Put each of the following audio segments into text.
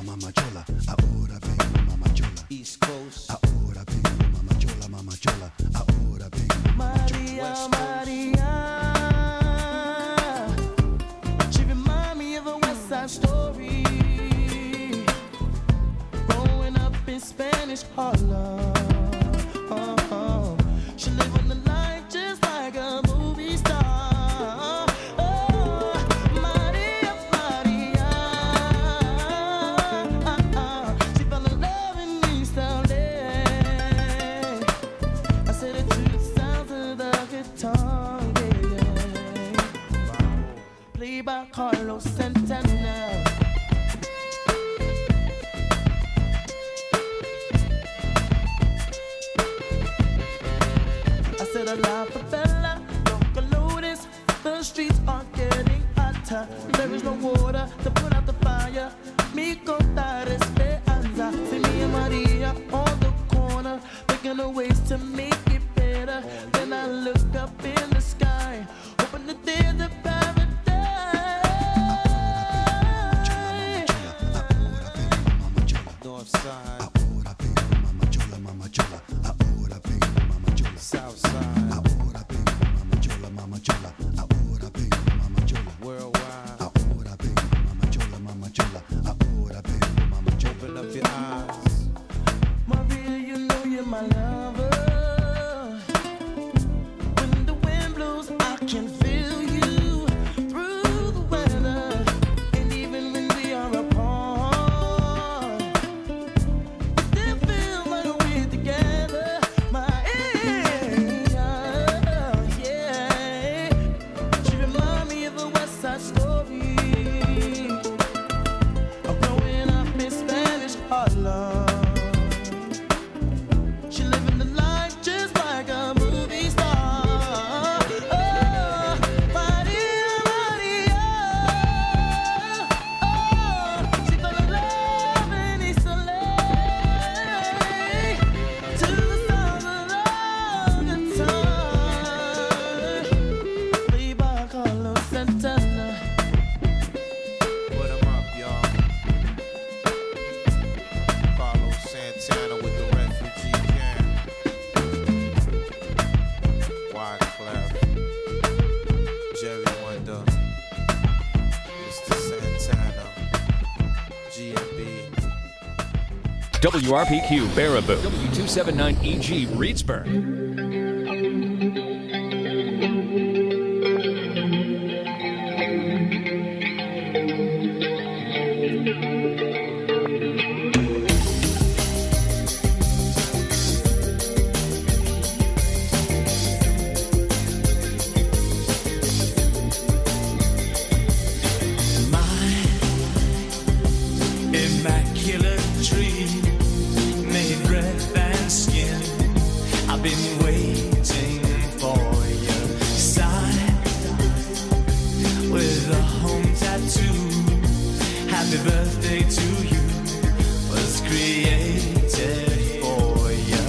mamma chola, ahora vengo mamma chola. East Coast, ahora vengo mamma chola, ahora vengo mamma chola. Maria, she remind me of a West Side Story. Growing up in Spanish Harlem, she live on the line just like a movie star. Maria, she fell in love in East LA. I said it to the sound of the guitar, yeah. Played by Carlos Santana. I said a la favela, local notice, the streets are getting hotter. There is no water to put out the fire. Mi contar esperanza. See me and Maria on the corner, thinking of ways to make it better. Then I look up in the sky, hoping that there's a paradise. North Side, Ahora vengo mamma chola, ahora vengo mamma chola. South Side, Ahora vengo mamma chola, ahora vengo mamma chola. worldwide. Ahora vengo mamma chola, ahora vengo mamma chola. Open up your eyes. Maria, you know you're my lover. When the wind blows, I can feel you through the weather. And even when we are apart, we still feel like we're together. Yeah. She remind me of a West Side Story. I'm growing up in Spanish Harlem. She living the life just like a movie star. Oh, Maria. Oh, she fell in love in East LA. To the sound of the guitar. Played by Carlos Santana. Put 'em up, y'all. Carlos Santana with the refugee camp. Wyclef, Jerry Wonder, Mr. Santana, G&B. WRPQ Baraboo, W279EG Reedsburg. Immaculate tree, made breath and skin. I've been waiting for your sign with a home tattoo. Happy birthday to you, was created for you.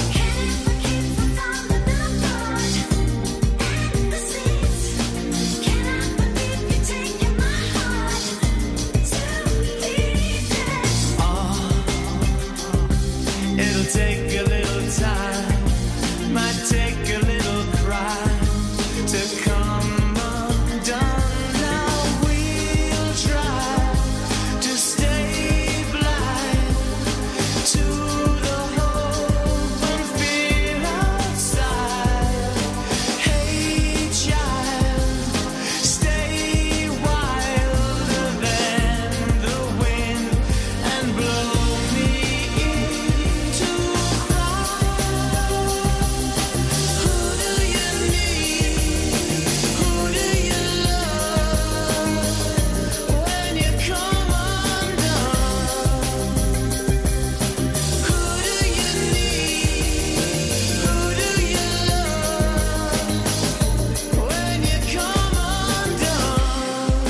It'll take a little time, might take a little cry to come undone. Now we'll try to stay blind to the hope and fear outside. Hey child, stay wilder than the wind and blow me into cry. Who do you need? Who do you love when you come undone? Who do you need? Who do you love when you come undone?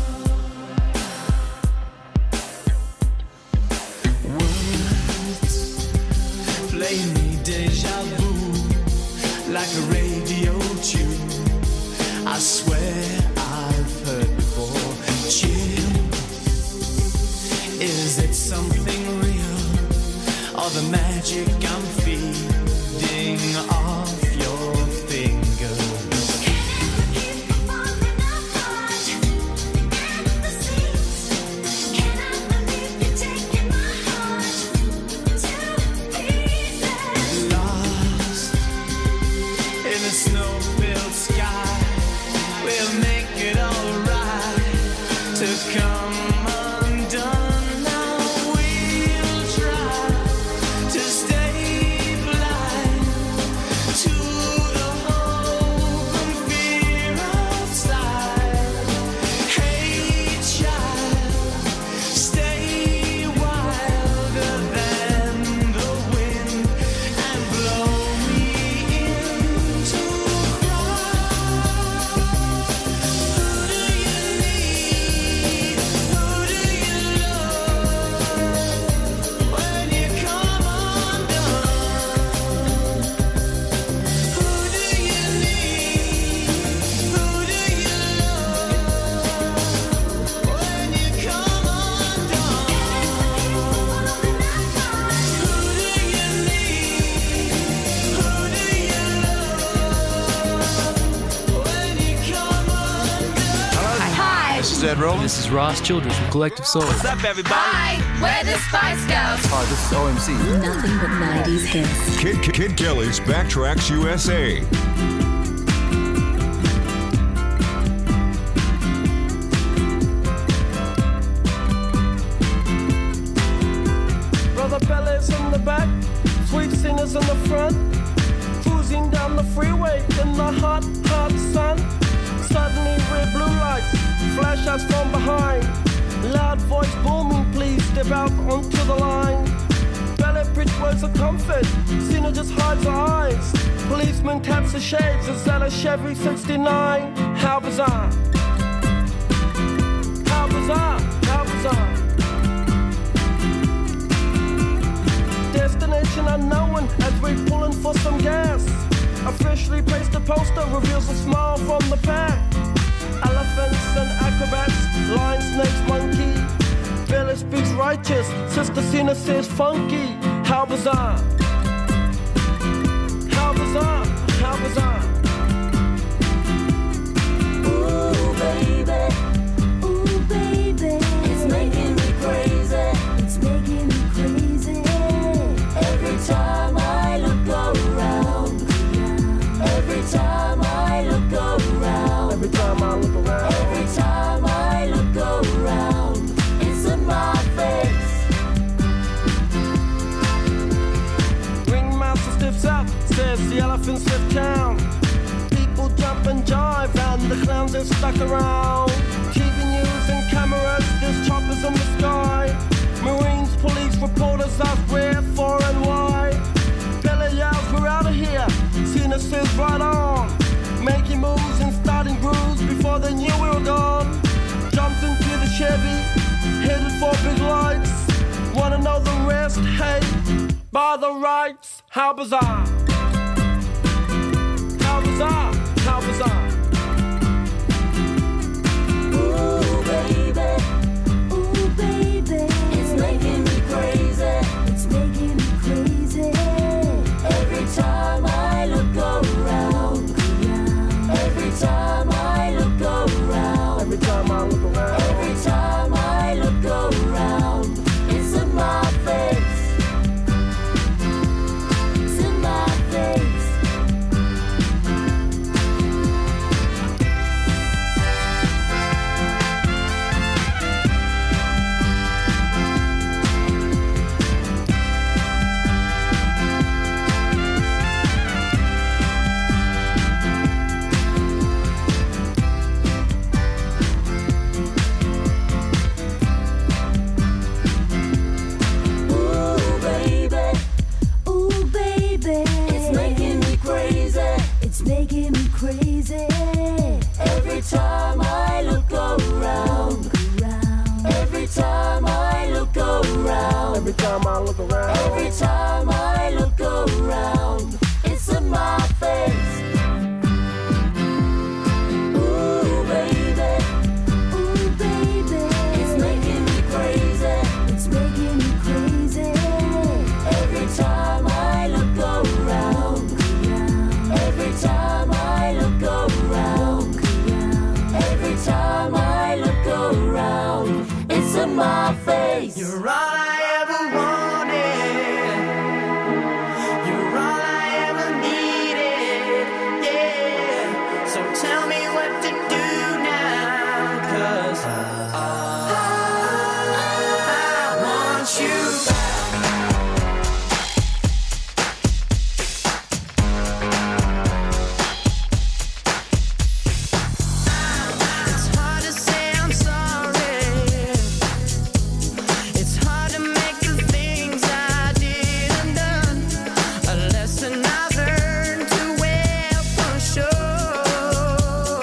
Words play me deja vu like a radio tune. I swear I've heard before. Chill, is it something real, or the magic I'm feeding off your fingers. Snow-filled sky, we'll make it alright to come undone. Now we'll try to stay blind to the hope and fear outside. Hey child, stay wilder than the wind and blow me into. Ed Rollins. This is Ross Childress from Collective Soul. What's up, everybody? Hi, we're the Spice Girls. Hi, this is OMC. Nothing but 90s hits. Kid Kelly's Backtracks USA. Brother Bellas in the back, sweet singers in the front, cruising down the freeway in the hot, hot sun. Suddenly red blue lights, flash us from behind. Loud voice booming, please step out onto the line. Ballet bridge words of comfort, Cena just hides her eyes. Policeman taps the shades, is that a Chevy 69? How bizarre. How bizarre, how bizarre. Destination unknown as we're pulling for some gas. Officially placed a poster reveals a smile from the pack. Elephants and acrobats, lion, snakes, monkey. Billy speaks righteous, Sister Cena says funky. How bizarre. How bizarre, how bizarre. Ooh, baby, it's making me crazy. It's making me crazy. Every time I look around. Every time I look around. Every time I look around. Every time I look around. It's in my face. Ringmaster stiffs up, says the elephants lift town. People jump and jive and the clowns are stuck around. TV news and cameras, there's choppers in the sky. Marines, police, reporters ask where, for and why. Billy yells, we're out of here. Cena says right on. Making moves and starting grooves before they knew we were gone. Jumped into the Chevy, headed for big lights. Wanna know the rest? Hey, by the rights. How bizarre. How bizarre, how bizarre. Ooh, baby, it's making me crazy. It's making me crazy. Every time I look around. Every time I look around. Every time I look around. Every time I look around. It's in my face. It's in my face. It's making me crazy. Every time I look around. Every time I look around. Every time I look around. Every time I look around. It's in my face. Ooh, baby. Ooh, baby. It's making me crazy. It's making me You're all I ever wanted. You're all I ever needed. Yeah. So tell me what to do now, 'cause I want you back. It's hard to say I'm sorry. It's hard to make the things I did undone. A lesson I've learned too well for sure.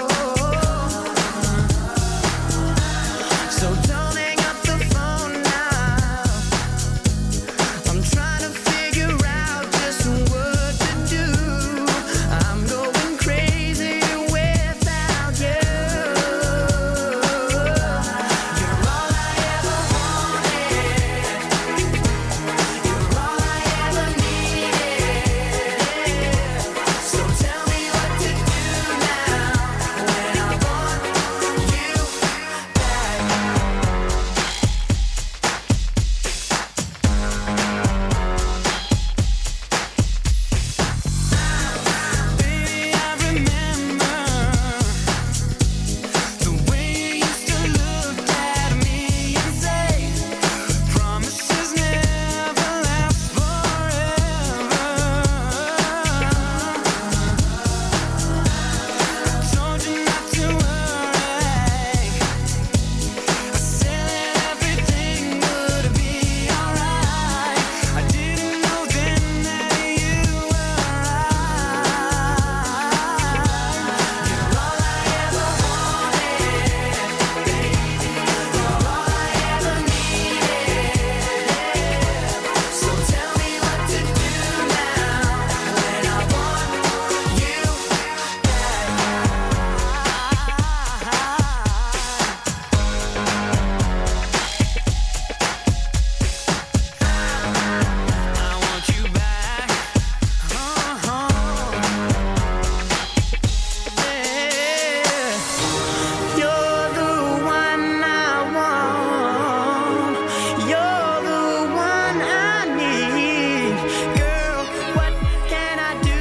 So don't hang up the phone now. I'm trying to figure out just what to do. I'm going crazy without you. You're all I ever wanted. You're all I ever needed. So tell me what to do now when I want you back. Baby, I remember the way you used to look at me and say, promises never last forever. I told you not to worry. I said that everything would be alright. I didn't know then that you were right. You're all I ever wanted, baby. You're all I ever needed. So tell me what to do now when I want you I want you back. Yeah. You're the one I want. You're the one I need. Girl, what can I do?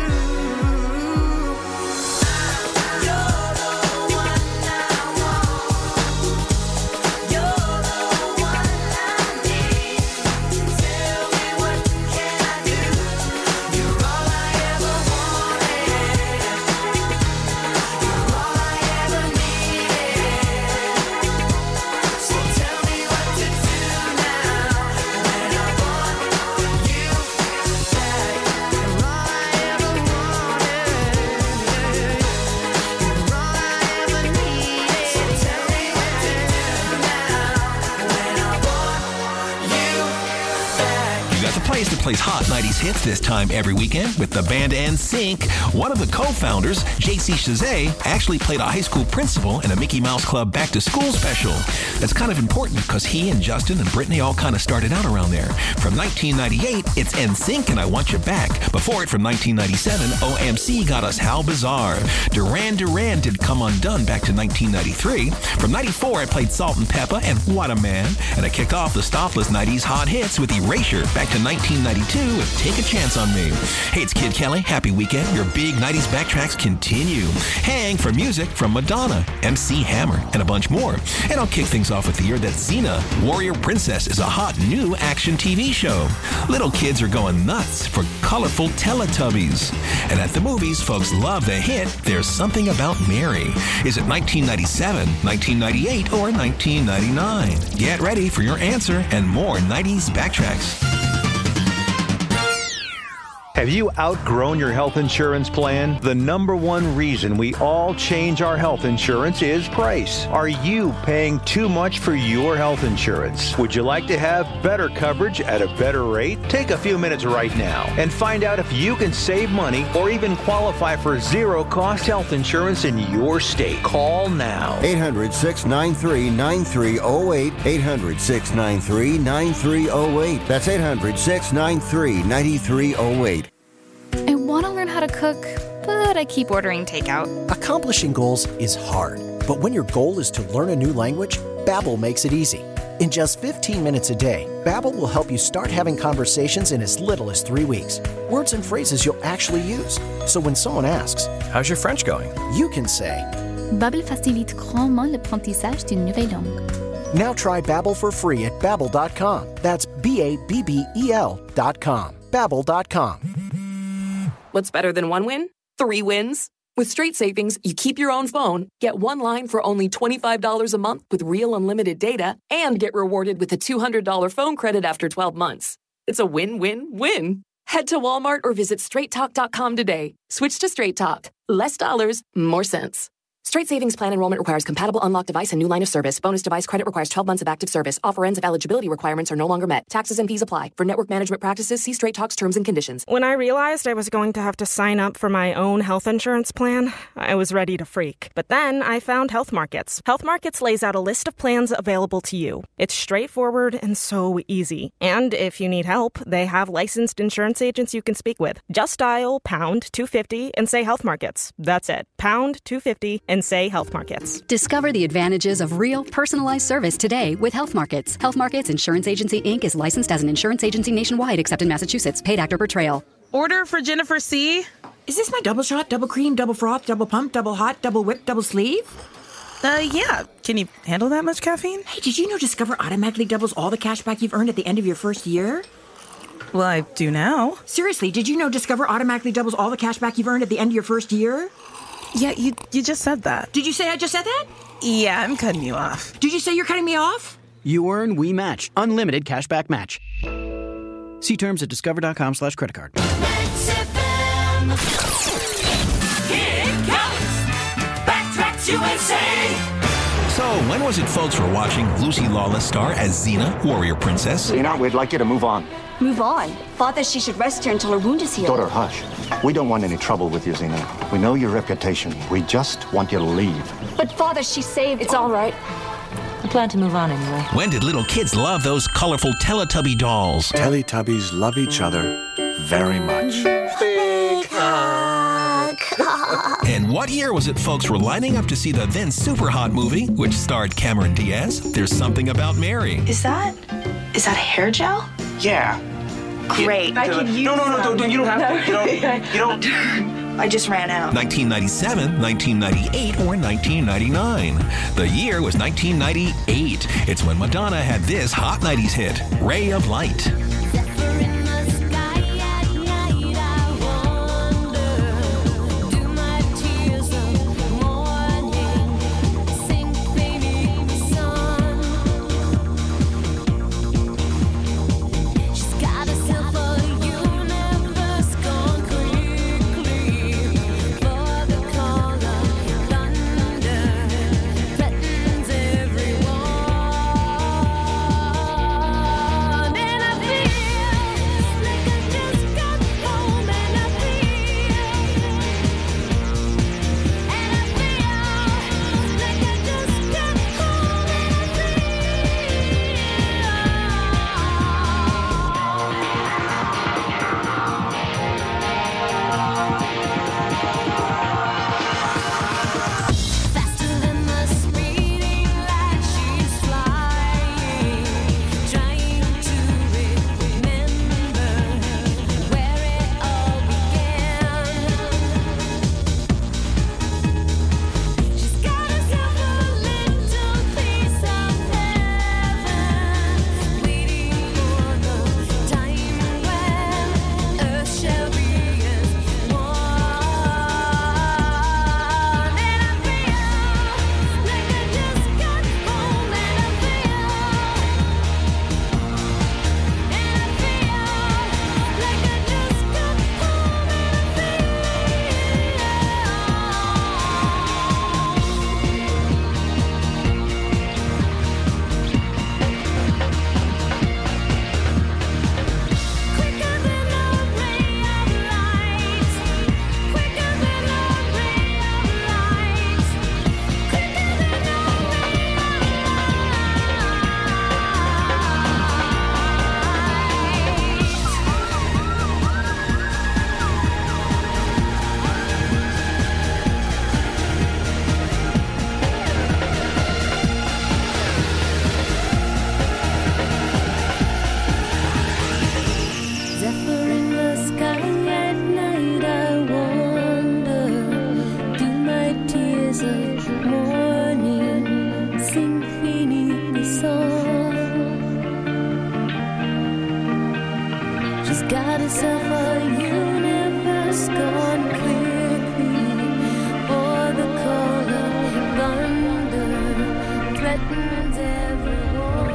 You're the one I want. You're the one I need. Tell me what can I do? You're all I ever wanted. You're all I ever needed. So tell me what to do now when I want you back. You're all I ever wanted. You're all I ever needed. So tell me what to do now when I want you back. You got the place that plays hot 90s hits this time every weekend with the band NSYNC. One of the co-founders, JC Chazet, actually played a high school principal in a Mickey Mouse Club Back to School special. That's kind of important because he and Justin and Brittany all kind of started out around there. From 1998, it's NSYNC and I Want You Back. Before it, from 1997, OMC got us How Bizarre. Duran Duran did Come Undone back to 1993. From 94, I played Salt and Pepper and What a Man. And I kicked off the Stopless 90s hot hits with Erasure back to 1992 with Take a Chance on Me. Hey, it's Kid Kelly. Happy weekend. Your big 90s backtracks continue. Hang for music from Madonna, MC Hammer, and a bunch more. And I'll kick things off with the year that Xena, Warrior Princess, is a hot new action TV show. Little kids are going nuts for colorful Teletubbies. And at the movies, folks love the hit There's Something About Mary. Is it 1997, 1998, or 1999? Get ready for your answer and more 90s backtracks. Have you outgrown your health insurance plan? The number one reason we all change our health insurance is price. Are you paying too much for your health insurance? Would you like to have better coverage at a better rate? Take a few minutes right now and find out if you can save money or even qualify for zero-cost health insurance in your state. Call now. 800-693-9308. 800-693-9308. That's 800-693-9308. I want to learn how to cook, but I keep ordering takeout. Accomplishing goals is hard, but when your goal is to learn a new language, Babbel makes it easy. In just 15 minutes a day, Babbel will help you start having conversations in as little as 3 weeks. Words and phrases you'll actually use. So when someone asks, "How's your French going?" you can say, Babbel facilite grandement l'apprentissage d'une nouvelle langue. Now try Babbel for free at Babbel.com. That's BABBEL.com. Babbel.com. What's better than one win? 3 wins. With Straight Savings, you keep your own phone, get one line for only $25 a month with real unlimited data, and get rewarded with a $200 phone credit after 12 months. It's a win-win-win. Head to Walmart or visit straighttalk.com today. Switch to Straight Talk. Less dollars, more sense. Straight Savings Plan enrollment requires compatible unlocked device and new line of service. Bonus device credit requires 12 months of active service. Offer ends if eligibility requirements are no longer met. Taxes and fees apply. For network management practices, see Straight Talk's terms and conditions. When I realized I was going to have to sign up for my own health insurance plan, I was ready to freak. But then I found Health Markets. Health Markets lays out a list of plans available to you. It's straightforward and so easy. And if you need help, they have licensed insurance agents you can speak with. Just dial pound 250 and say Health Markets. That's it. Pound 250 and say Health Markets. Discover the advantages of real, personalized service today with Health Markets. Health Markets Insurance Agency, Inc. is licensed as an insurance agency nationwide, except in Massachusetts. Paid actor per trail. Order for Jennifer C. Is this my double shot, double cream, double froth, double pump, double hot, double whip, double sleeve? Yeah. Can you handle that much caffeine? Hey, did you know Discover automatically doubles all the cash back you've earned at the end of your first year? Well, I do now. Seriously, did you know Discover automatically doubles all the cash back you've earned at the end of your first year? Yeah, you just said that. Did you say I just said that? Yeah, I'm cutting you off. Did you say you're cutting me off? You earn, we match. Unlimited cashback match. See terms at discover.com/creditcard. Here it comes! Backtracks USA! So, when was it folks were watching Lucy Lawless star as Xena, warrior princess? Xena, we'd like you to move on. Move on. Father, she should rest here until her wound is healed. Daughter, hush. We don't want any trouble with you, Xena. We know your reputation. We just want you to leave. But Father, she saved... It's all right. I plan to move on anyway. When did little kids love those colorful Teletubby dolls? Teletubbies love each other very much. Big hug. And what year was it folks were lining up to see the then super hot movie, which starred Cameron Diaz, There's Something About Mary? Is that hair gel? Yeah. Great. I could use No, you don't have to. You don't. I just ran out. 1997, 1998, or 1999? The year was 1998. It's when Madonna had this hot 90s hit, Ray of Light. She's got herself a universe gone quickly, for the call of thunder threatens everyone.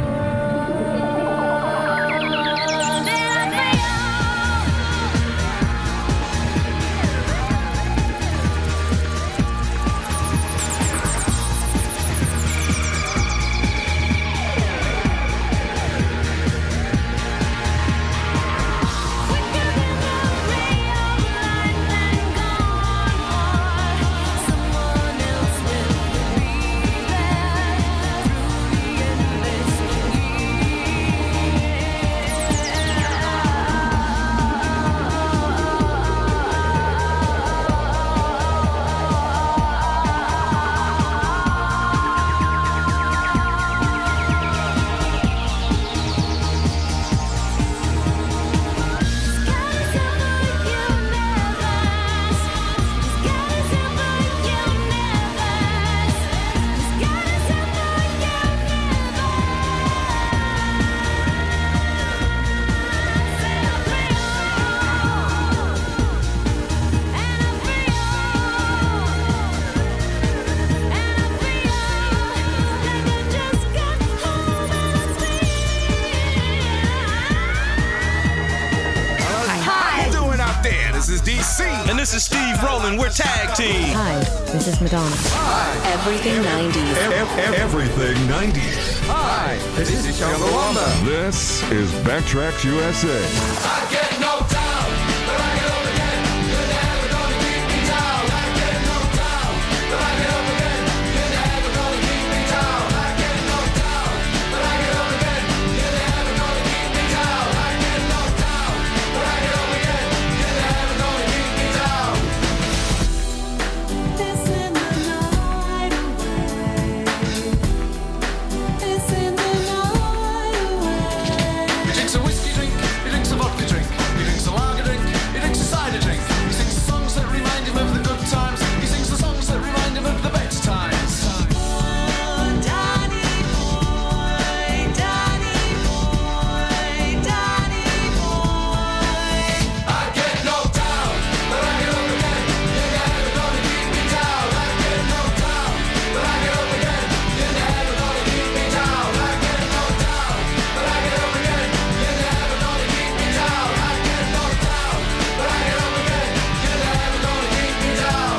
This is DC. And this is Steve Rowland. We're tag team. Hi, this is Madonna. Hi. Everything 90s. Everything 90s. Hi, this is Chumbawamba. This is Backtracks USA. I get knocked down, but I get up again. You're never gonna keep me down. I get knocked down, but I get up again. You're never gonna keep me down. I get knocked down, but I get up again. You're never gonna keep me down. I get knocked down, but I get up again. You're never gonna keep me down. This in the night away. This in the night away. He drinks a whiskey drink, he drinks a vodka drink, he drinks a lager drink, he drinks a cider drink. He sings the songs that remind him of the good times. He sings the songs that remind him of the better times. Danny boy, Danny boy, Danny boy. I get knocked down, but I get up again. You're never gonna keep me down. I get knocked down, but I get up again. You're never gonna keep me down. I get knocked down, but I get up again. You're never gonna keep me down. I get knocked down, but I get up again. You're never gonna keep me down.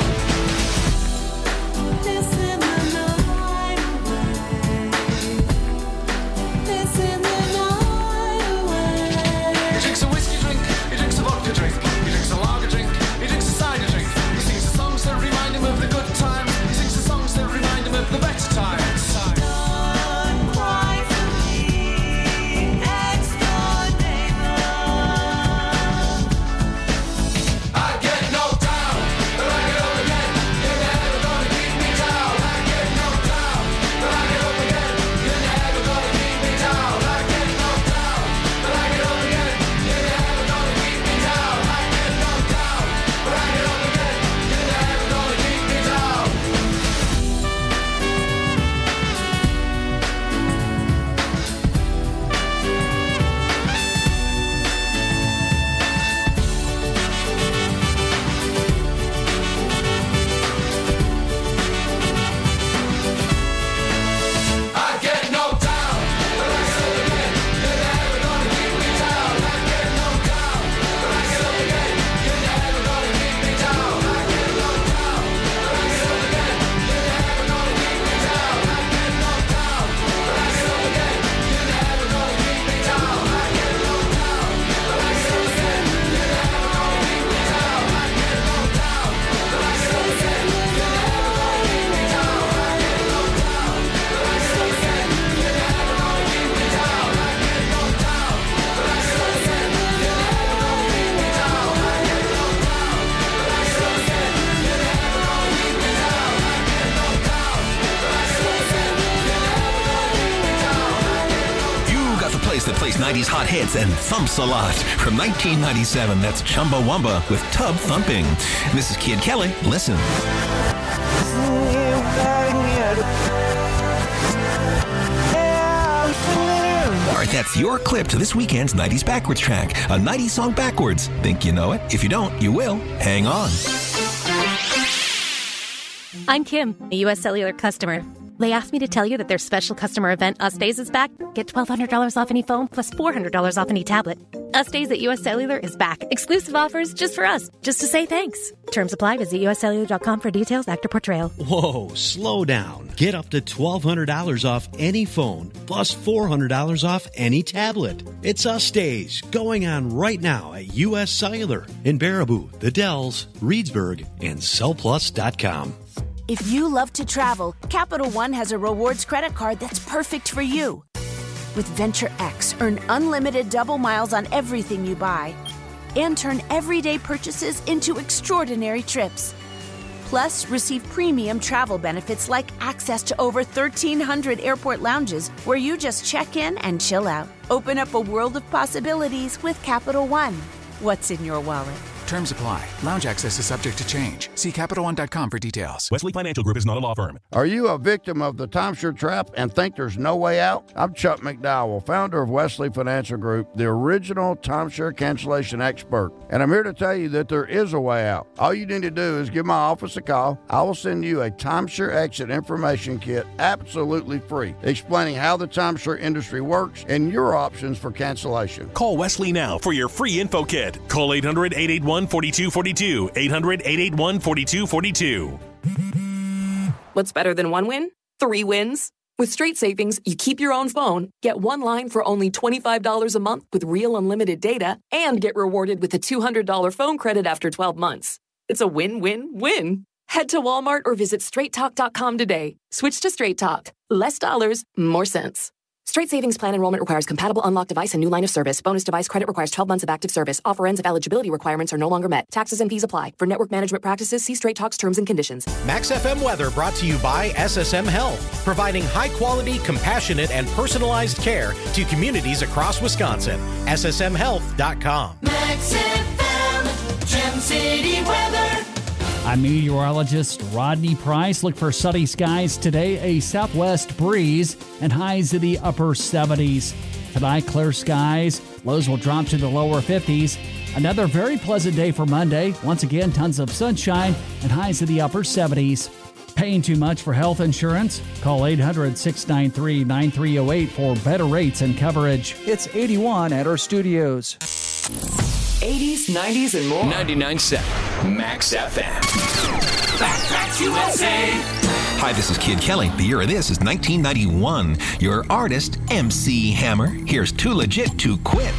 This in the night away. This in the night away. He drinks a whiskey drink, he drinks a vodka drink, he drinks a lager drink, he drinks a cider drink. He sings the songs that remind him of the good times. He sings the songs that remind him of the better times. Don't cry for me, next door neighbor. I get knocked down, but I get up again. You're never gonna keep me down. I get knocked down, but I get up again. You're never gonna keep me down. I get knocked down, but I get up again. You're never gonna keep me down. I get knocked down, but I get up again. You're never gonna keep me down. I get knocked down, but I get up again. You're never gonna keep me down. I get knocked down, but I get up again. You're never gonna keep me down. I get knocked down, but I get up again. You're never gonna keep me down. I get knocked down, but I get up again. You're never gonna keep me down. I get knocked down, but I get up again. You're never gonna keep me down. I get knocked down, but I get up again. You're never gonna keep me down. I get knocked down, but I get up again. You're never gonna keep me down. I get knocked down, but I get up again. You're never gonna keep me down. I get knocked down, but I get up again. You're never gonna keep me down. I get knocked down, but I get up again. You're never gonna keep me down. I get knocked You got the place that plays 90s hot hits and thumps a lot. From 1997, that's Chumbawamba with Tub Thumping. And this is Kid Kelly. Listen. Walmart. That's your clip to this weekend's 90s Backwards track. A 90s song backwards. Think you know it? If you don't, you will. Hang on. I'm Kim, a U.S. Cellular customer. They asked me to tell you that their special customer event, Us Days, is back. Get $1,200 off any phone plus $400 off any tablet. Us Days at U.S. Cellular is back. Exclusive offers just for us, just to say thanks. Terms apply. Visit uscellular.com for details. Actor portrayal. Whoa, slow down. Get up to $1,200 off any phone plus $400 off any tablet. It's Us Days going on right now at U.S. Cellular in Baraboo, The Dells, Reedsburg, and sellplus.com. If you love to travel, Capital One has a rewards credit card that's perfect for you. With Venture X, earn unlimited double miles on everything you buy and turn everyday purchases into extraordinary trips. Plus, receive premium travel benefits like access to over 1,300 airport lounges where you just check in and chill out. Open up a world of possibilities with Capital One. What's in your wallet? Terms apply. Lounge access is subject to change. See CapitalOne.com for details. Wesley Financial Group is not a law firm. Are you a victim of the timeshare trap and think there's no way out? I'm Chuck McDowell, founder of Wesley Financial Group, the original timeshare cancellation expert. And I'm here to tell you that there is a way out. All you need to do is give my office a call. I will send you a timeshare exit information kit absolutely free, explaining how the timeshare industry works and your options for cancellation. Call Wesley now for your free info kit. Call 800-881-4242. 800-881-4242. What's better than one win? 3 wins. With Straight Savings, you keep your own phone, get one line for only $25 a month with real unlimited data, and get rewarded with a $200 phone credit after 12 months. It's a win-win-win. Head to Walmart or visit straighttalk.com today. Switch to Straight Talk. Less dollars, more sense. Straight Savings Plan enrollment requires compatible unlocked device and new line of service. Bonus device credit requires 12 months of active service. Offer ends if eligibility requirements are no longer met. Taxes and fees apply. For network management practices, see Straight Talk's terms and conditions. Max FM weather brought to you by SSM Health, providing high-quality, compassionate, and personalized care to communities across Wisconsin. SSMHealth.com. Max FM, Gem City weather. I'm meteorologist Rodney Price. Look for sunny skies today, a southwest breeze, and highs in the upper 70s. Tonight, clear skies. Lows will drop to the lower 50s. Another very pleasant day for Monday. Once again, tons of sunshine and highs in the upper 70s. Paying too much for health insurance? Call 800-693-9308 for better rates and coverage. It's 81 at our studios. 80s, 90s, and more. 99.7 Max FM. Backtracks USA. Hi, this is Kid Kelly. The year of this is 1991. Your artist, MC Hammer. Here's Too Legit to Quit.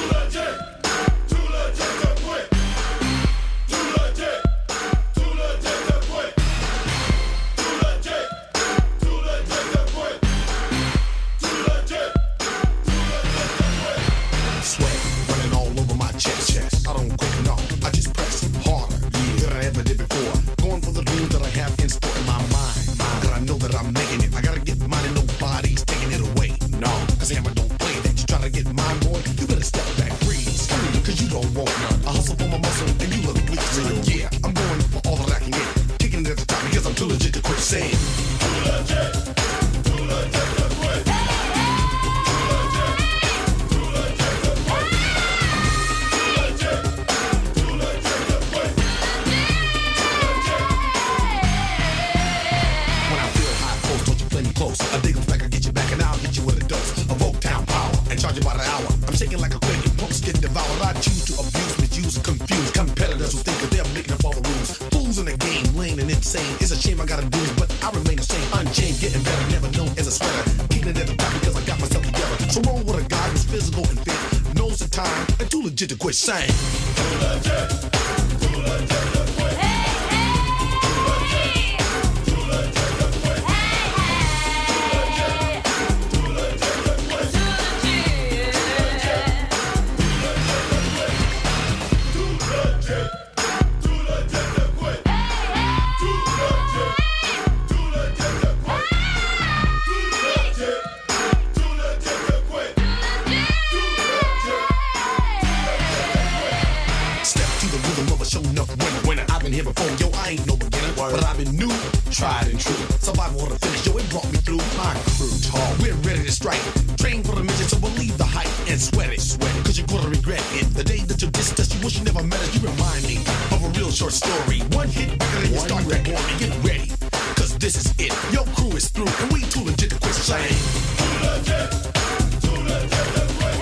To quit saying. Survival of the finish, yo, it brought me through. My crew, we're ready to strike. Train for the mission, so believe the sweat it, cause you're gonna regret it. The day that you dissed us, you wish you never met us. You remind me of a real short story. One hit record and you start to bore me. Get ready, cause this is it. Your crew is through, and we too legit to quit saying. Too legit, too legit to quit.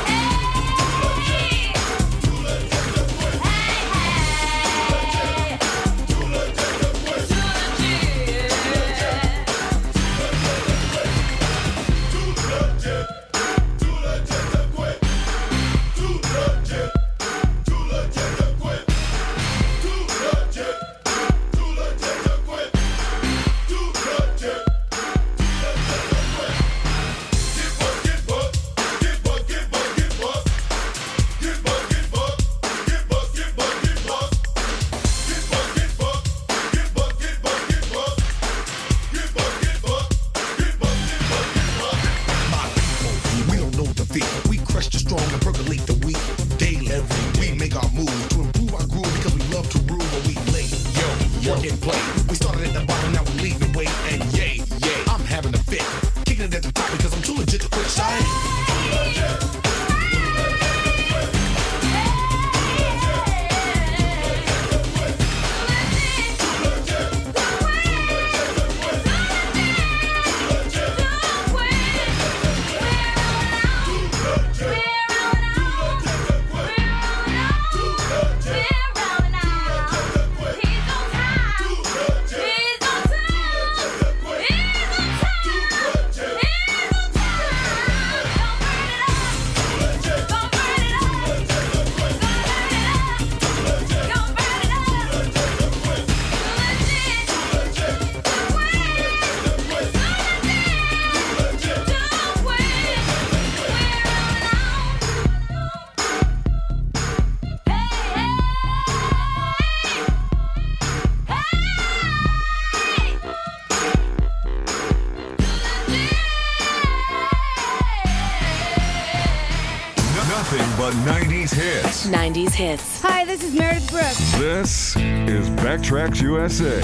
But 90s hits. 90s hits. Hi, this is Meredith Brooks. This is Backtracks USA.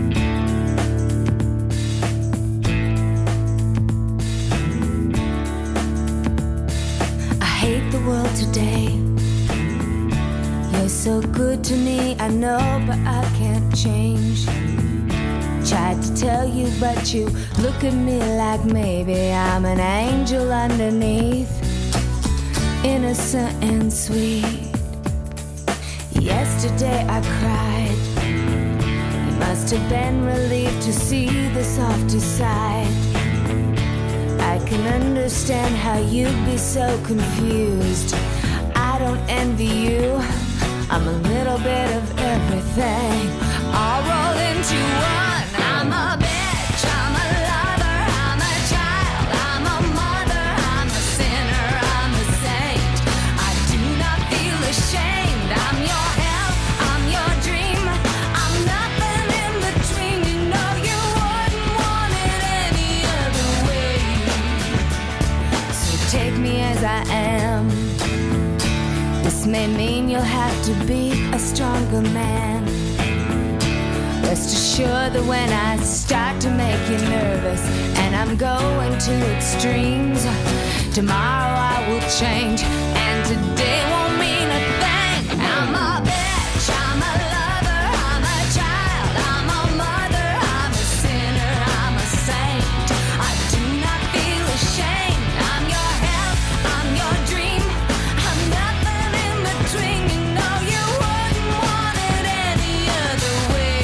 I hate the world today. You're so good to me, I know, but I can't change. Tried to tell you, but you look at me like maybe I'm an angel underneath. Innocent and sweet. Yesterday I cried. You must have been relieved to see the softer side. I can understand how you'd be so confused. I don't envy you. I'm a little bit of everything, all rolled into one. I'm a bitch, I'm a lover, I'm a child, I'm a mother, I'm a sinner, I'm a saint. I do not feel ashamed. I'm your hell, I'm your dream. I'm nothing in between. You know you wouldn't want it any other way. So take me as I am. This may mean you'll have to be a stronger man. Rest assured that when I start to make you nervous and I'm going to extremes, tomorrow I will change and today won't mean a thing. I'm a bitch, I'm a lover, I'm a child, I'm a mother, I'm a sinner, I'm a saint. I do not feel ashamed. I'm your hell, I'm your dream. I'm nothing in between. You know you wouldn't want it any other way.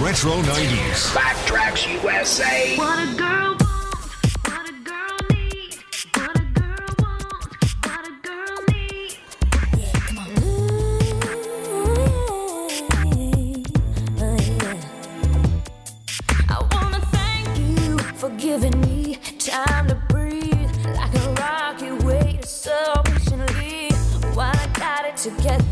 Retro 90s. Backtracks USA. What a girl wants, what a girl needs, what a girl wants, what a girl needs. Yeah, come on. I wanna thank you for giving me time to breathe, like a rocket waited so patiently while I got it together.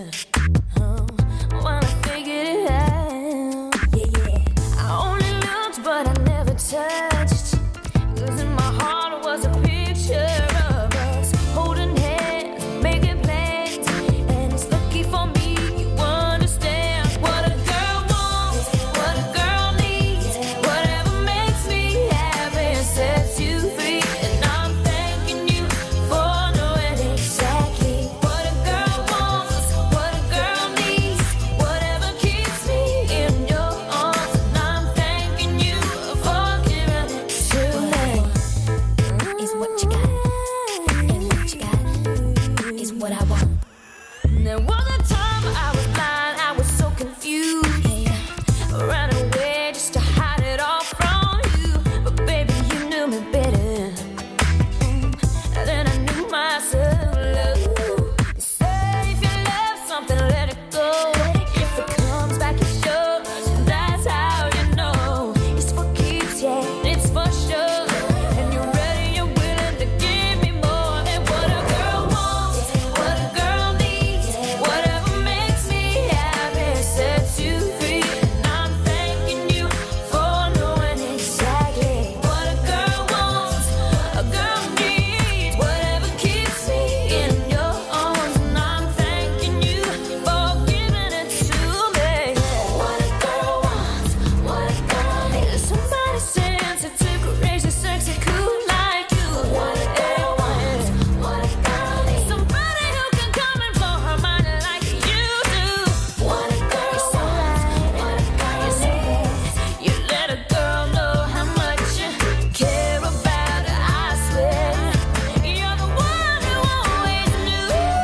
While I figured it out, I only looked but I never touched, 'cause in my heart was a picture of us holding hands, making plans, and it's lucky for me you understand what a girl wants, what a girl needs, whatever makes me happy and sets you free, and I'm thanking you for knowing exactly what a girl wants, what a girl needs, whatever keeps me in your arms, and I'm thanking you for giving it to me. Is what you got, and what you got is what I want. There was a time I was blind, I was so confused, ran away just to hide it all from you, but baby you knew me better than I knew myself. They say if you love something, let it go. If it comes back, it shows. That's how you know it's what keeps you. It's for sure. And you're ready, you're willing to give me more than what a girl wants, what a girl needs, whatever makes me happy sets you free. And I'm thanking you for knowing exactly what a girl wants, a girl needs, whatever keeps me in your arms. And I'm thanking you for giving it to me. What a girl wants, what a girl needs. Somebody sensitive, courageous, sexy, cool like you. What a girl wants, what a girl needs. Somebody who can come and blow her mind like you do. What a girl wants, what a girl needs. You let a girl know how much you care about her, I swear. You're the one who always knew.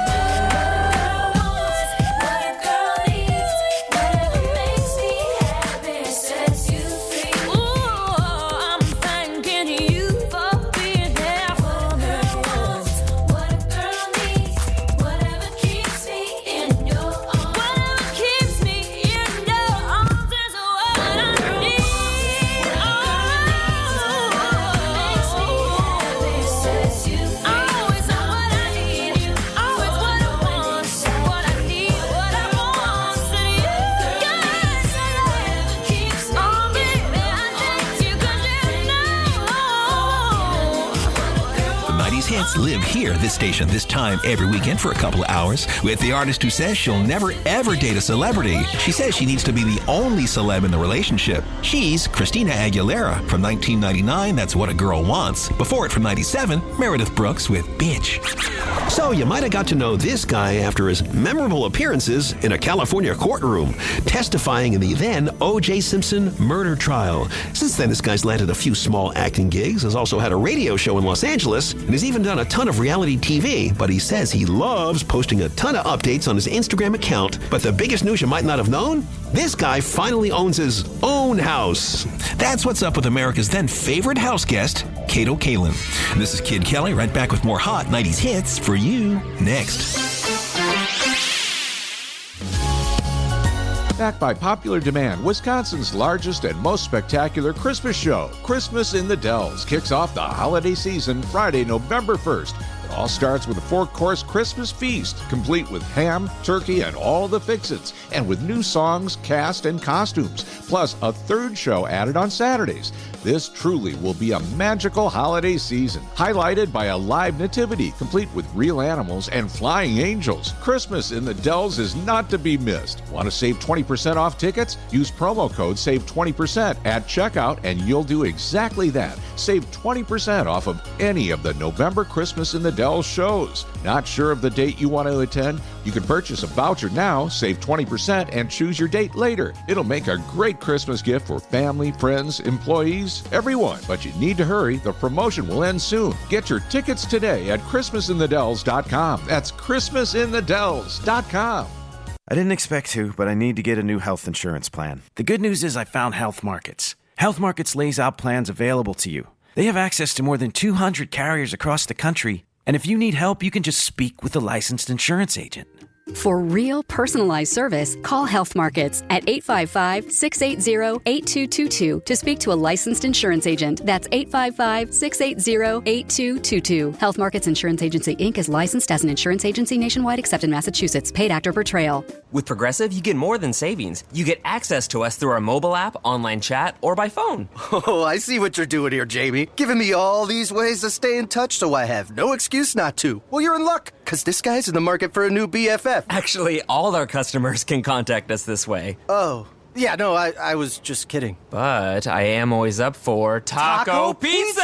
What a girl needs, whatever makes me happy sets you free. Ooh, I'm thanking you for being there for me. What a girl needs, whatever keeps me in your arms. Whatever keeps me in your arms is what I need. Makes me happy sets you free. Always what I need, always what I want, what I need, what I want. Say yes, whatever keeps me. Oh baby, I need you 'cause you know. 90s hits live here, this station, this time every weekend for a couple of hours with the artist who says she'll never ever date a celebrity. She says she needs to be the only celeb in the relationship. She's Christina Aguilera from 1999, that's What a Girl Wants. Before it from 97, Meredith Brooks with Bitch. So you might have got to know this guy after his memorable appearances in a California courtroom, testifying in the then O.J. Simpson murder trial. Since then, this guy's landed a few small acting gigs, has also had a radio show in Los Angeles, and has even done a ton of reality TV, but he says he loves posting a ton of updates on his Instagram account. But the biggest news you might not have known? This guy finally owns his own house. That's what's up with America's then favorite house guest, Kato Kalin. This is Kid Kelly, right back with more hot 90s hits for you next. Backed by popular demand, Wisconsin's largest and most spectacular Christmas show, Christmas in the Dells, kicks off the holiday season Friday, November 1st. It all starts with a 4-course Christmas feast, complete with ham, turkey, and all the fix-its, and with new songs, cast, and costumes, plus a third show added on Saturdays. This truly will be a magical holiday season, highlighted by a live nativity, complete with real animals and flying angels. Christmas in the Dells is not to be missed. Want to save 20% off tickets? Use promo code SAVE20% at checkout and you'll do exactly that. Save 20% off of any of the November Christmas in the Dells shows. Not sure of the date you want to attend? You can purchase a voucher now, save 20%, and choose your date later. It'll make a great Christmas gift for family, friends, employees, everyone. But you need to hurry. The promotion will end soon. Get your tickets today at ChristmasInTheDells.com. That's ChristmasInTheDells.com. I didn't expect to, but I need to get a new health insurance plan. The good news is I found Health Markets. Health Markets lays out plans available to you. They have access to more than 200 carriers across the country. And if you need help, you can just speak with a licensed insurance agent. For real personalized service, call Health Markets at 855-680-8222 to speak to a licensed insurance agent. That's 855-680-8222. Health Markets Insurance Agency, Inc. is licensed as an insurance agency nationwide except in Massachusetts. Paid actor per trail. With Progressive, you get more than savings. You get access to us through our mobile app, online chat, or by phone. Oh, I see what you're doing here, Jamie. Giving me all these ways to stay in touch so I have no excuse not to. Well, you're in luck, because this guy's in the market for a new BFF. Actually, all our customers can contact us this way. Oh, yeah, no, I was just kidding. But I am always up for Taco Pizza!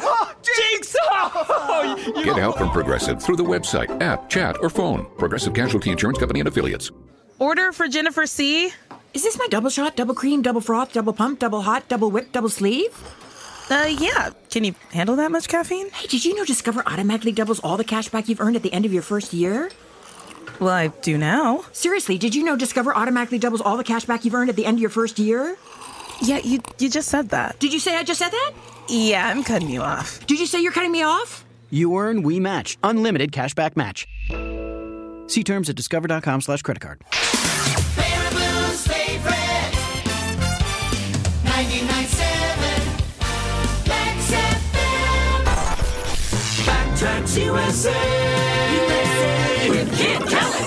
Jigsaw! Get help from Progressive through the website, app, chat, or phone. Progressive Casualty Insurance Company and Affiliates. Order for Jennifer C. Is this my double shot, double cream, double froth, double pump, double hot, double whip, double sleeve? Yeah. Can you handle that much caffeine? Hey, did you know Discover automatically doubles all the cash back you've earned at the end of your first year? Well, I do now. Seriously, did you know Discover automatically doubles all the cash back you've earned at the end of your first year? Yeah, you just said that. Did you say I just said that? Yeah, I'm cutting you off. Did you say you're cutting me off? You earn, we match. Unlimited cashback match. See terms at discover.com/creditcard. Baraboo's favorite 99.7 Lex FM. Backtracks USA with Kid Kelly.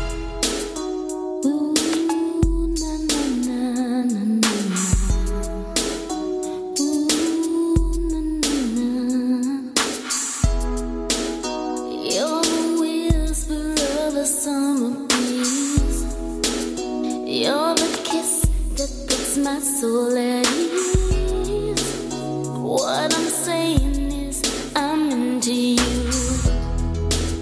You're the whisper of a summer breeze. You're the kiss that puts my soul at ease. What I'm saying is I'm into you.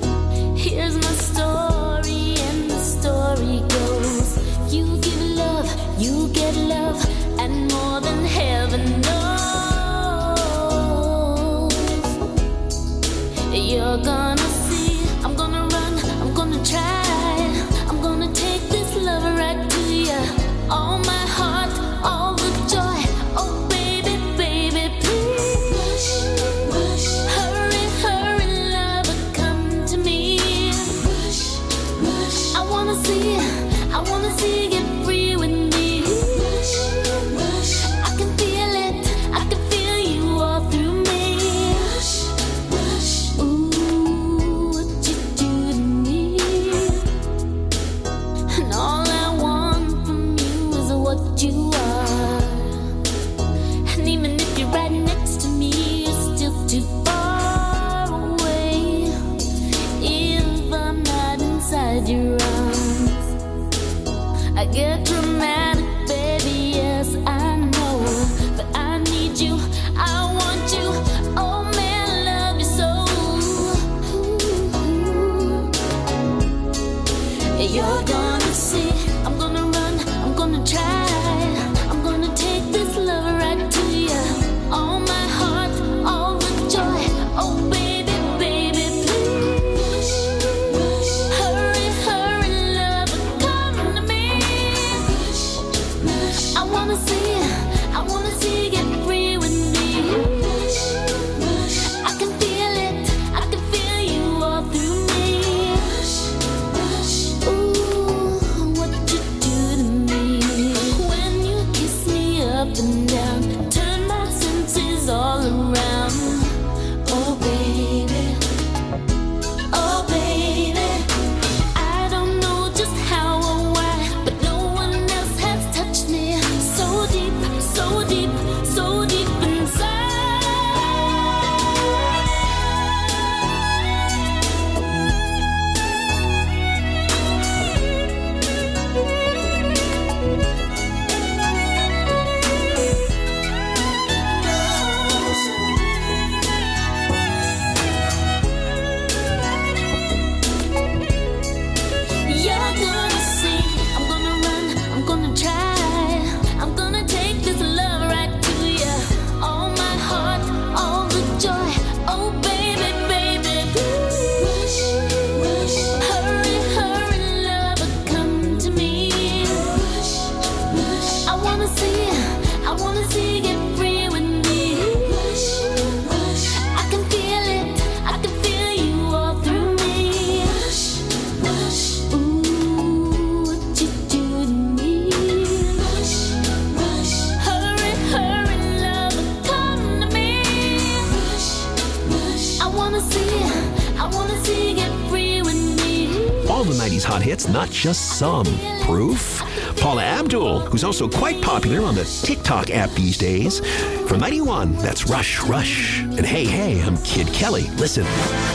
all the 90s hot hits, not just some. Proof? Paula Abdul, who's also quite popular on the TikTok app these days. From 91, that's Rush, Rush. And hey, hey, I'm Kid Kelly. Listen.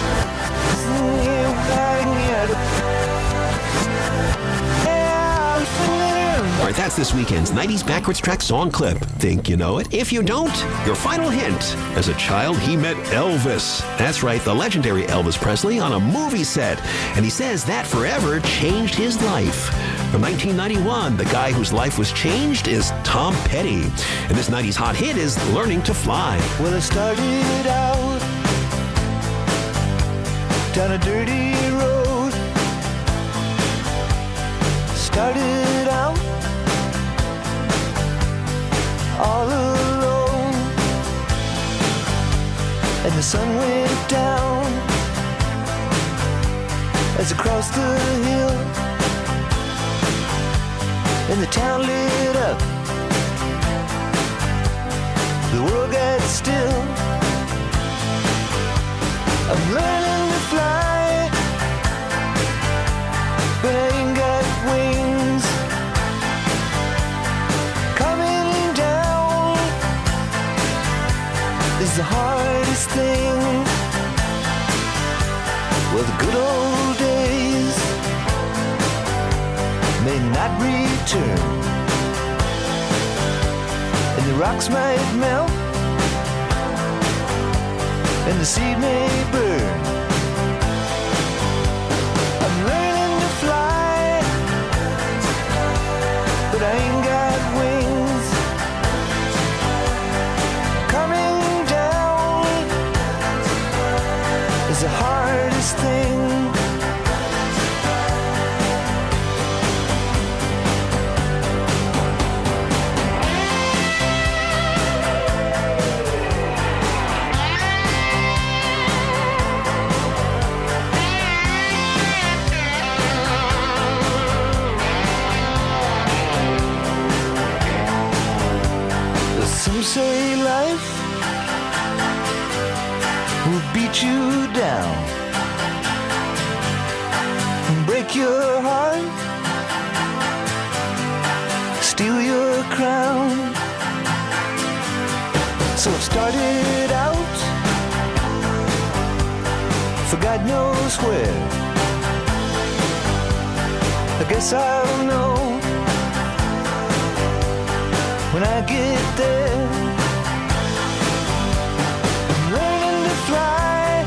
All right, that's this weekend's 90s backwards track song clip. Think you know it? If you don't, your final hint. As a child, he met Elvis. That's right, the legendary Elvis Presley on a movie set. And he says that forever changed his life. From 1991, the guy whose life was changed is Tom Petty. And this 90s hot hit is Learning to Fly. Well, I started out down a dirty road. Started out all alone, and the sun went down as I crossed the hill, and the town lit up, the world got still. I'm learning to fly, but I ain't got wings. Coming down is the hardest thing. Well, the good old days may not return, and the rocks might melt, and the seed may burn. I'm learning to fly, but I ain't got wings. Coming down is the hardest thing. Some say life will beat you down and break your heart, steal your crown. So it started out for God knows where. I guess I'll know when I get there. I'm learning to fly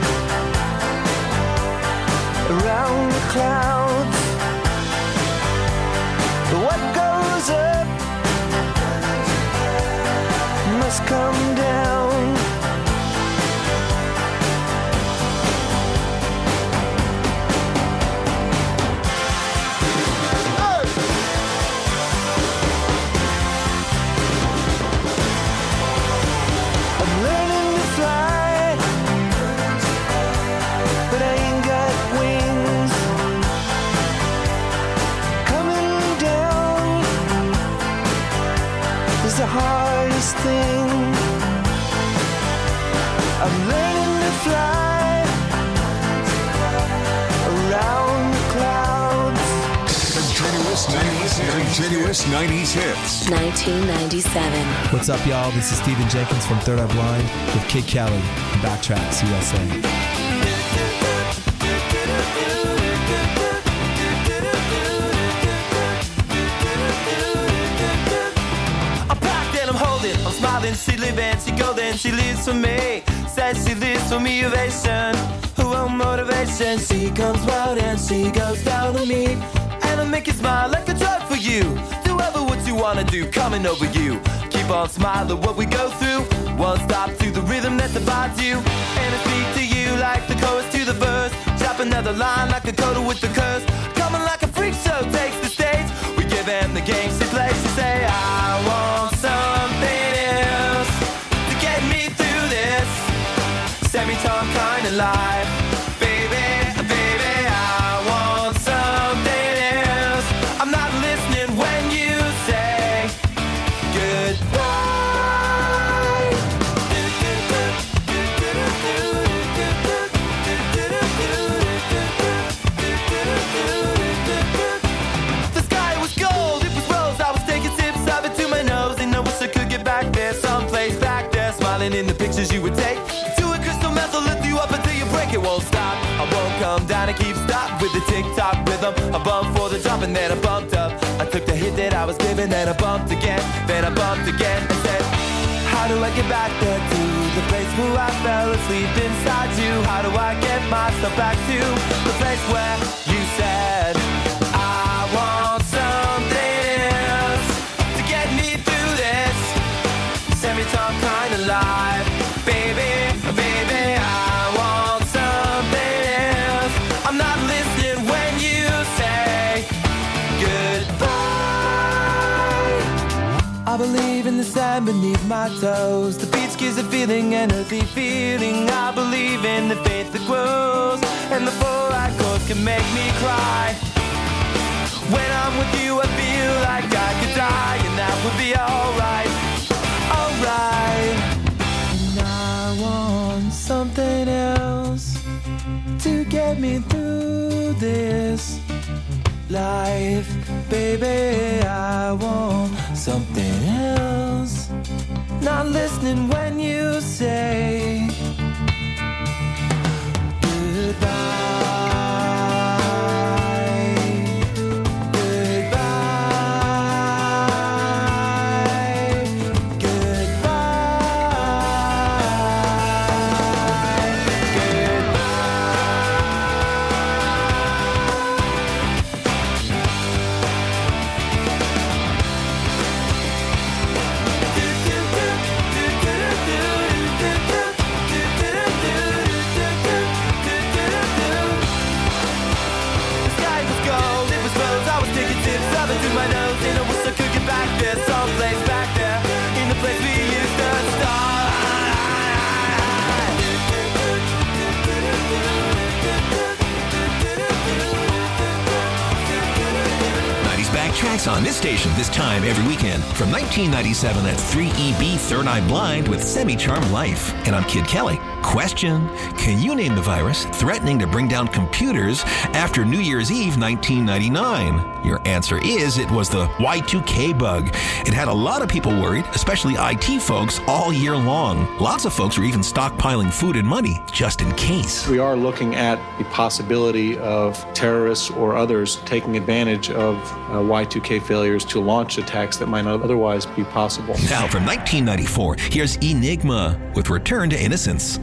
around the clouds, but what goes up must come down. The hardest thing. I'm learning to fly around the clouds. Continuous 90s hits. 1997. What's up, y'all? This is Steven Jenkins from Third Eye Blind with Kid Kelly and Backtracks USA. I'm smiling, she living, she golden, she lives for me. Says she lives for me, ovation, her own motivation. She comes round and she goes down on me, and I make you smile like a drug for you. Do ever what you wanna do, coming over you. Keep on smiling what we go through. One stop to the rhythm that divides you, and I speak to you like the chorus to the verse. Drop another line like a coda with the curse. Coming like a freak show takes the stage. We give them the game she plays. She say I want something else to get me through this semi-time kind of life. Baby, baby, I want something else. I'm not listening when you say goodbye. in the pictures you would take. To a crystal meth will lift you up until you break. It won't stop, I won't come down and keep stop with the tick-tock rhythm. I bumped for the drop and then I bumped up. I took the hit that I was given, then I bumped again. Then I bumped again and said, how do I get back there to the place where I fell asleep inside you? How do I get myself back to the place where you said I want something else to get me through this semi-time kind of life? Baby, baby, I want something else. I'm not listening when you say goodbye. I believe in the sand beneath my toes. The beach gives a feeling, an earthly feeling. I believe in the faith that grows, and the four-eyed chords can make me cry. When I'm with you, I feel like I could die, and that would be alright, alright. And I want something else to get me through this life. Baby, I want something else. Not listening when you say goodbye. Someplace back there, in the place we used to start. 90s Backtracks on this station this time every weekend. From 1997, that's 3EB Third Eye Blind with Semi-Charmed Life. And I'm Kid Kelly. Question: can you name the virus threatening to bring down computers after New Year's Eve 1999? Your answer is it was the Y2K bug. It had a lot of people worried, especially IT folks, all year long. Lots of folks were even stockpiling food and money just in case. We are looking at the possibility of terrorists or others taking advantage of Y2K failures to launch attacks that might not otherwise be possible. Now, from 1994, here's Enigma with Return to Innocence.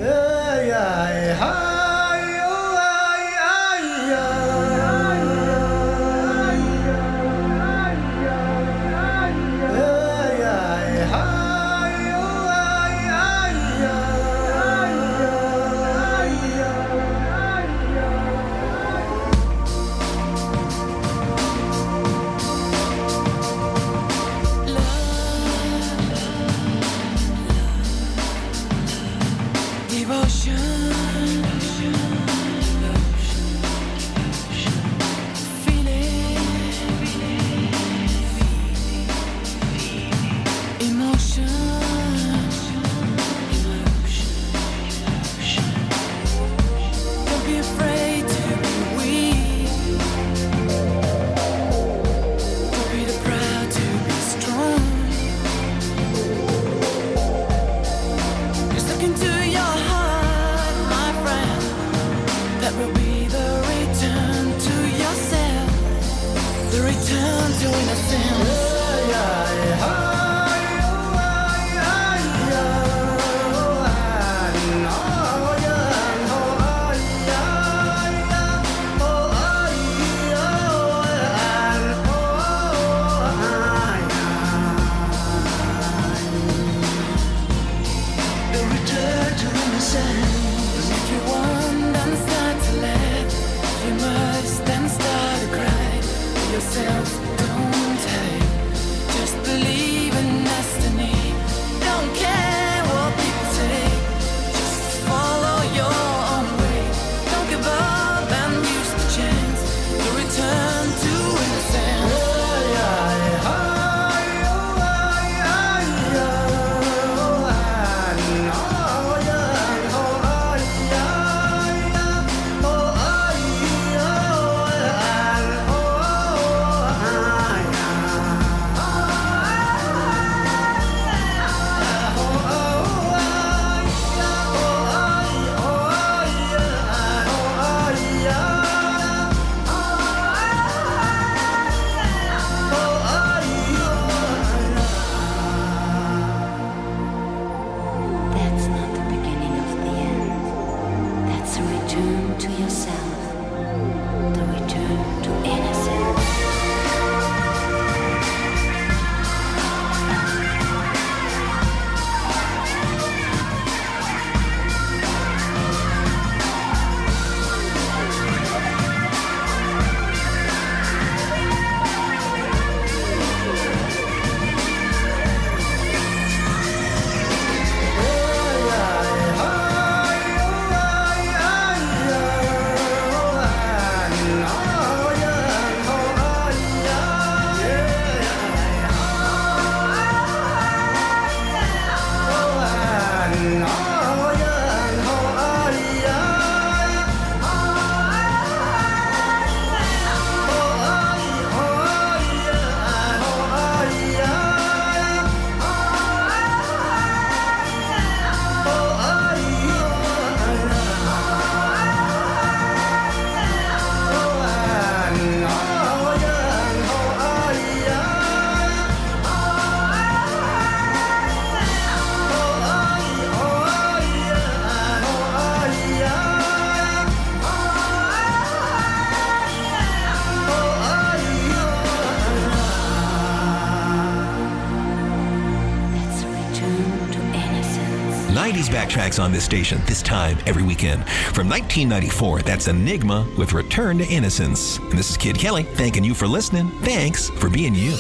90s backtracks on this station, this time every weekend. From 1994, that's Enigma with Return to Innocence. And this is Kid Kelly, thanking you for listening. Thanks for being you.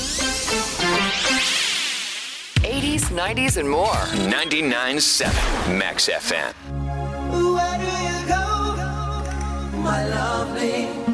80s, 90s, and more. 99.7 Max FM. Where do you go, my lovely?